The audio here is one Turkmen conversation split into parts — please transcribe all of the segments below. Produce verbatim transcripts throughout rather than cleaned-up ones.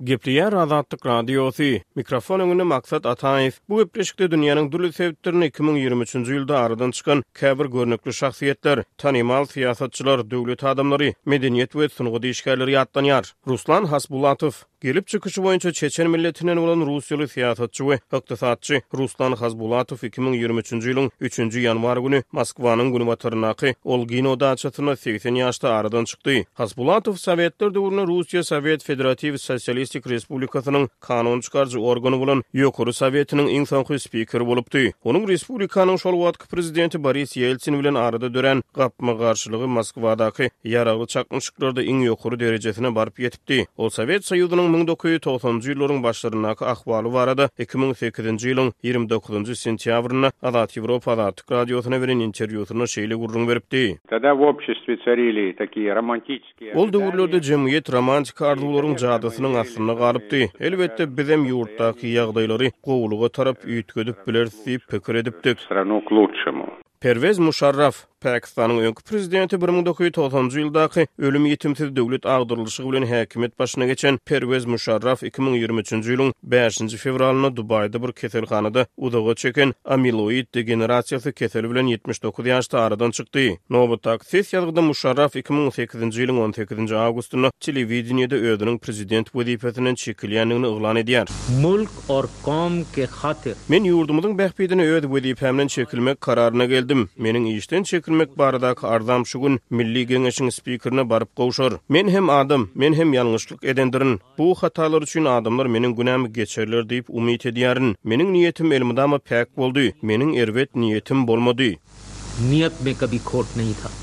Gepriyer Azatlyk Radiosu. Mikrofon öňünde Maksat Ataev. Bu gepleşikde dünýäniň durly sebeplerini iki bin ýygrimi üçünji ýylda aradan çykan käbir görnekli şahsiýetler, tanymal siýasatçylar, döwlet adamlary, medeniýet we sunugy diýişgärleri ýatlanýar. Ruslan Hasbulatow gelip çıkışı boyunca Çeçen milletinden olan Rusiyalı siýasatçy we ykdysatçy Ruslan Hasbulatow iki bin ýygrimi üçünji ýylyň üçünji ýanwar güni Moskwanyň Gunowatarnaky Olgino daçatyna seksen ýaşda aradan çykdy. Hasbulatow Sowetler döwründe Rusiya Sowet Federativ Sosialistik Respublikasynyň kanun çykarjy organy bolan Ýokary Sowetiniň iň soňky spikeri bolupdy. Onuň respublikanyň şol wagtky prezidenti Boris Yeltsin bilen arada dören gapma garşylygy Moskwadaky ýaragly çakmyşyklarda iň ýokary derejesine baryp ýetipdi. Ol Sowet Soýuzynyň bin dokuz ýüz togsanjy ýyllaryň başlarynaky ahwaly barada iki bin sekizinji ýylyň ýygrimi dokuzunjy sentýabryna Azat Ýewropa Azatlyk radiosyna beren interwýusyna şeýle gurrun beripdi. Тогда в обществе царили такие романтические. Ol döwürlerde jemgyýet romantik arzuwlaryň jadasynyň asyna garypdy. Elbetde bizim ýurtdaky ýagdaýlary gowluga tarap üýtgedip bilersiz pikir edipdik. Страну к лучшему. Pervez Musharraf Pakistanyň öňkü prezidenti bir bin dokuz ýüz togsanjy ýyldaky ölüm ýetimsiz döwlet agdyrlyşy bilen häkimet başyna geçen Pervez Musharraf iki bin ýygrimi üçünji ýylyň beşinji fevralyna Dubaýda bir keselhanada udaga çeken amiloid degenerasiýasy keseli bilen ýetmiş dokuz ýaşda aradan çykdy. Nowotag sessiýasynda Musharraf iki bin sekizinji ýylyň on sekizinji awgustyna telewizionda özüniň prezident wezifesinden çekilýänligini oglan edýär. Mulk or qawm ke khatir. Men ýurdumyzyň bähbidine öz wezifemden çekilmek kararyna geldim. Meniň işden çekilmek baradaky arzam şu gün Milli Geňeşiň spikerine baryp gowşar. Men hem adam, men hem ýalňyşlyk edendirin. Bu hatalar üçin adamlar meniň günämi geçerler diýip umyt edýärin. Meniň niýetim elmydama päk boldy. Meniň erwet niýetim bolmady. Niyat mein kabhi khot nahi tha.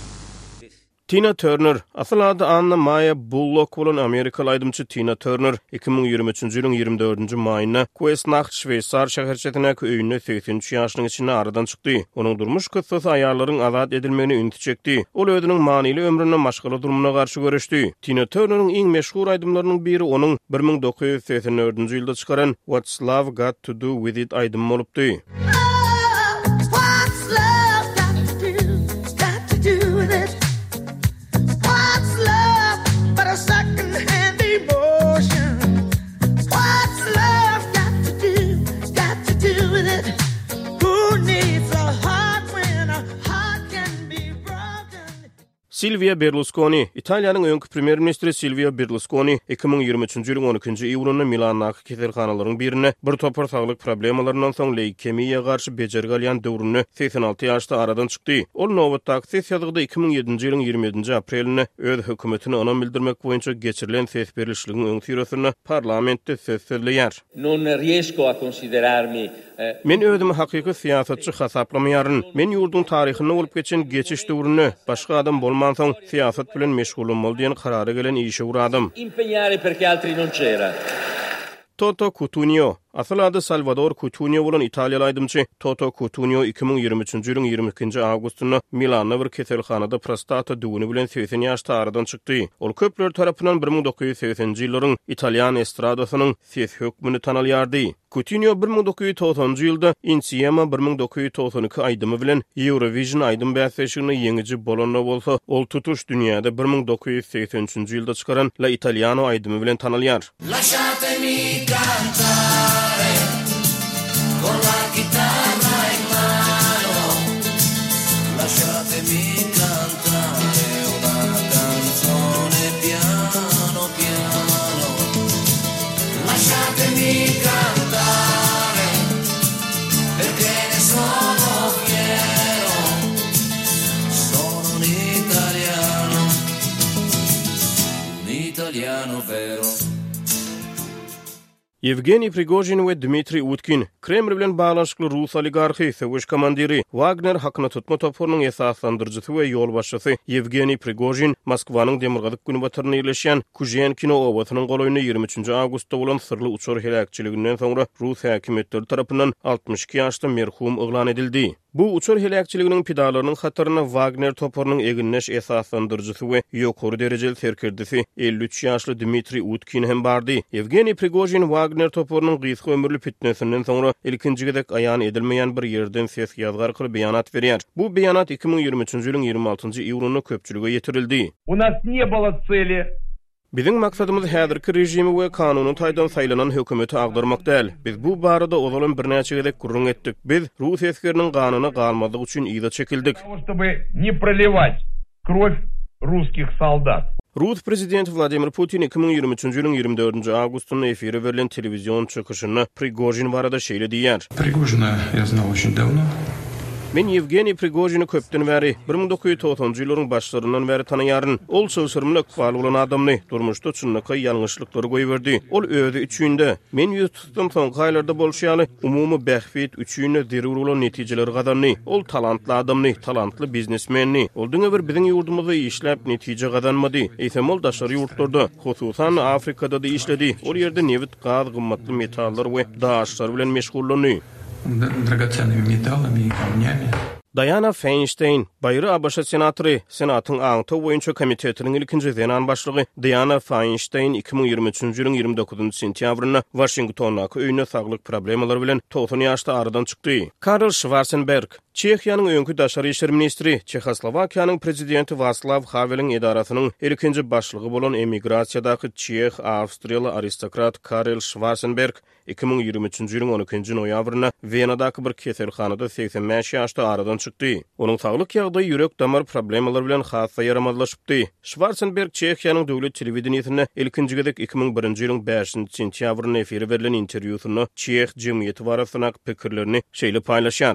Tina Turner, asıl adı Anna Maya Bullock bolan Amerikalı aydymçy Tina Turner iki bin ýygrimi üçünji ýylyň ýygrimi dördünji maýyna Kuesnacht Şweýçar şäherçetindäki öýüne seksen üç ýaşynyň içinde aradan çykdy. Onuň durmuş kıssasy aýallaryň azat edilmegini ünti çekdi. Ol özüniň manyly ömrüne maşgala durumuna garşy görüşdi. Tina Turner'ın iň meşhur aýdymlarynyň biri onuň bir bin dokuz ýüz seksen dördünji ýylda çykaran What's Love Got to Do With It aýdymy bolupdy. Silvia Berlusconi, Italiýanyň öňkü premier ministri Silvio Berlusconi iki bin ýygrimi üçünji ýylyň on ikinji iýulyna Milandaky keselhanalaryň birine bir topar saglyk problemlaryndan soň leýkemiýa garşy bejergi alýan döwrüne seksen alty ýaşda aradan çykdy. Ol Nowotag sessiýasynda iki bin ýedinji ýylyň ýygrimi ýedinji aprelinde öz hökümetini ona bildirmek boýunça geçirilen ses berilişliginiň öň sürüsini parlamentde söz sözleýär. Non riesco a considerarmi Men özümi hakyky siýasatçy hasaplamaýaryn. Men ýurdun taryhyny bolup geçen geçiş döwrüne başga adam bolman soň siýasat bilen meşgulum bol diýen karara gelen işe uradym. Impegnare perché altri non c'era. Toto Cutugno, asıl adı Salvador Cutugno bolan Italiýaly aýdymçy Toto Cutugno iki bin ýygrimi üçünji ýylyň ýygrimi ikinji awgustyna Milanda bir keselhanada prostata düwüni bilen seksen ýaşda aradan çykdy. Ol köpler tarapyndan bir bin dokuz ýüz seksenji ýyllaryň Italiýan estradasynyň ses hökmüni tanalýardy. Cutugno bir bin dokuz ýüz togsanjy ýylda Insieme bir bin dokuz ýüz togsan iki aýdymy bilen Eurovision aýdym bäsleşigini ýeňiji bolanda bolsa, ol tutuş dünýäde bir bin dokuz ýüz seksen üçünji ýylda çykaran La Italiano aýdymy bilen tanalýar. Lasciatemi cantare con la chitarra in mano, lasciatemi cantare una canzone piano piano, lasciatemi cantare perché ne sono fiero, sono un italiano, un italiano vero. Yevgeniy Prigozhin we Dmitri Utkin, Kreml bilen baglanşykly Rus oligarhy, Sowet komandiri, Wagner hakyny tutma topurynyň esaslandyrjysy we ýol başçysy Yevgeniy Prigozhin Moskwanyň demirgazyk Gunowatyryna ýerleşýän Kuzhenkino owasynyň goloýuny ýygrimi üçünji awgustda bolan sırly uçur helakçylygynyň soňra Rus häkimetleri tarapyndan altmış iki ýaşda merhum oglan edildi. Bu uçur helakçylygynyň pidalarynyň hatyryna Wagner topurynyň eginleş esaslandyrjysy we ýokary derejeli serkerdisi elli üç ýaşly Dmitri Utkin hem bardy. Yevgeniy Prigozhin Wagner topurynyň gysga ömürli fitnesinden soňra ilkinji gedek aýan edilmeýän bir ýerden ses ýazgar kılıp beýanat berýär. Bu beýanat iki bin ýygrimi üçünji ýylyň ýygrimi altynjy iýulyna köpçülüge ýetirildi. У нас не было цели Bizim maksadımız häzirki rejimi we kanuny taýdan saýlanan hökümeti agdarmak däl. Biz bu barada ozalan bir näçe gezek gurrun etdik. Biz Rus eskeriniň ganyna galmadyk üçin ýyda çekildik. Чтобы не проливать кровь русских солдат. Rus prezidenti Vladimir Putin iki ming ýigirme üçünji ýylyň ýigirme dördünji awgustunda efire berilen televizion çykyşyny Prigojin barada şeýle diýär. Prigojina я знал очень давно. Men Yevgeniy Prigojini köpden bäri bir ming dokuz ýüz togsanjy ýyllaryň başlaryndan bäri tanaýaryn. Ol söwsürmlik ykbaly bolan adamny durmuşda çynlyka ýalňyşlyklary goýberdi. Ol özi üçünde men ýüz tutdum soňky aýlarda bolşýaly umumy bähfit üçünde zerur bolan netijeleri gadanny. Ol talantly adamny, talantly biznesmenni. Ol diňe bir biziň ýurdumyzda işläp netije gadanmady. Eýsem ol daşary ýurtlarda, hususan Afrikada da işledi. Ol ýerde newit, gaz, gymmatly metallar we daşlar bilen meşgullandy. Драгоценными металлами и камнями. Diana Feinstein, Bayra Abaşa senatory, Senatın Aňta boýunça komitetiniň ilkinji zenan başlygy Diana Feinstein iki ming ýigirme üçünji ýylyň ýigirme dokuzynjy sentýabrynda Washingtondaky öýüne saglyk problemler bilen toğsan ýaşda aradan çykdy. Karl Schwarzenberg, Çehiýanyň öňkü daşary işler ministri, Çehoslowakiýanyň prezidenti Václav Haveliň edarasynyň ilkinji başlygy bolan emigrasiýadaky Çeh Awstriýaly aristokrat Karl Schwarzenberg iki ming ýigirme üçünji ýylyň on ikinji noýabrynda Wenadaky bir keselhanada seksen beş ýaşda aradan çykdy. Onuň saglyk ýagdaýy ýürek damar problemleri bilen hassa ýaramadlaşypdy. Schwarzenberg Çehiýanyň döwlet telewizionine ilkinji gezek iki ming birinji ýylyň beşinji sentýabrynda efire berilen interwýusyny Çeh jemgyýeti barasyna pikirlerini şeýle paýlaşýar.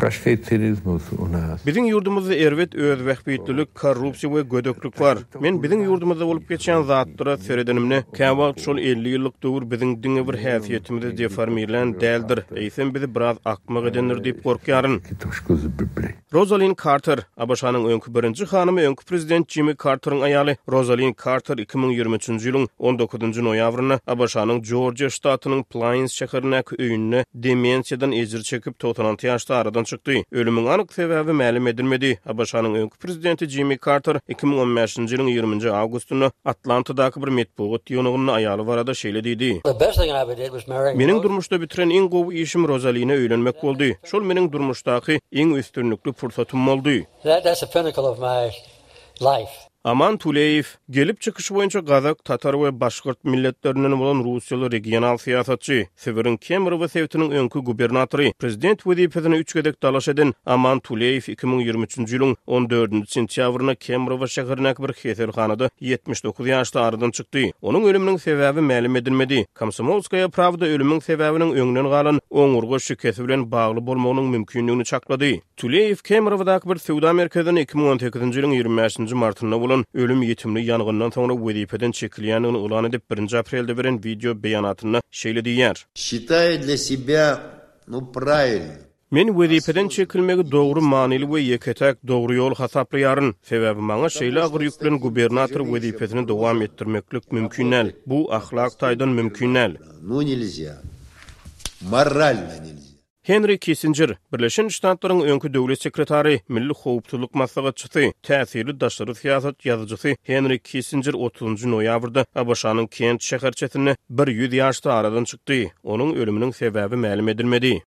Bizim ýurdumyzda erwet öz wähbetlik, korrupsiýa we gödöklük bar. Men bizim ýurdumyzda bolup geçen zatlara seredenimni käwagt şol elli ýyllyk döwür biziň diňe bir häsiýetimizde deformilen däldir. Eýsem bizi biraz akmak edenler diýip gorkýaryn. Rosalind Carter, A B Ş'nyň öňkü birinji hanymy, öňkü prezident Jimmy Carter'yň aýaly Rosalind Carter iki ming ýigirme üçünji ýylyň on dokuzynjy noýabrynda A B Ş'nyň Georgia ştatynyň Plains şäherindäki öýünde demensiýadan ejir çekip togsan alty ýaşda aradan çykdy. Ölümüň anyk sebäbi ma'lum edilmedi. A B Ş'nyň öňkü prezidenti Jimmy Carter iki ming on beşinji ýylyň ýigirminji awgustunda Atlantadaky bir metbuat ýygynyna aýaly barada şeýle diýdi. Meniň durmuşda bitiren iň gowy işim Rosalin'e öýlenmek boldy. Şol meniň durmuşdaky iň üstünlikli fursatym boldy. That, that's the pinnacle of my life. Aman Tuleyev, gelip çıkışı boyunca Kazak, Tatar we Başkurt milletlerinden bolan Rusiýaly regional siýasatçy, Sibirin Kemerow sewtiniň öňkü gubernatory, prezident wezipesine üç gedek dalaş eden Aman Tuleyev iki ming ýigirme üçünji ýylyň on dördünji sentýabrynda Kemerow şäherindäki bir keselhanada ýetmiş dokuz ýaşda aradan çykdy. Onuň ölüminiň sebäbi ma'lum edilmedi. Komsomolskaya Pravda ölüminiň sebäbiniň öňünden galan oňurga şükesi bilen bagly bolmagynyň mümkinligini çaklady. Tuleyev Kemerowdaky bir sowda merkezine iki ming on sekizinji ýylyň ýigirme beşinji martynda ölüm ýetimli ýangyndan soňra wezipeden çekilýänini ulan edip birinji aprelde beren video beýanatyna şeýle diýär. Считаю для себя, ну, правильно. Men wezipeden çekilmegi dogry manyly we ýeketek dogry ýol hasaplaryn. Sebäbi maňa şeýle agyr ýüklen gubernator wezipesini dowam etdirmeklik mümkin näl. Bu ahlak taýdan mümkin näl. Ну, nельзя. Морально nельзя. Henry Kissinger, Birleşen Ştatlaryň öňkü döwlet sekretary, milli howpçylyk maslahatçysy, täsirli daşary siýasat ýazyjysy Henry Kissinger otuzynjy noýabrda A B Ş'nyň Kent şäherçesinde bir ýüz ýaşda aradan çykdy. Onuň ölüminiň sebäbi ma'lum edilmedi.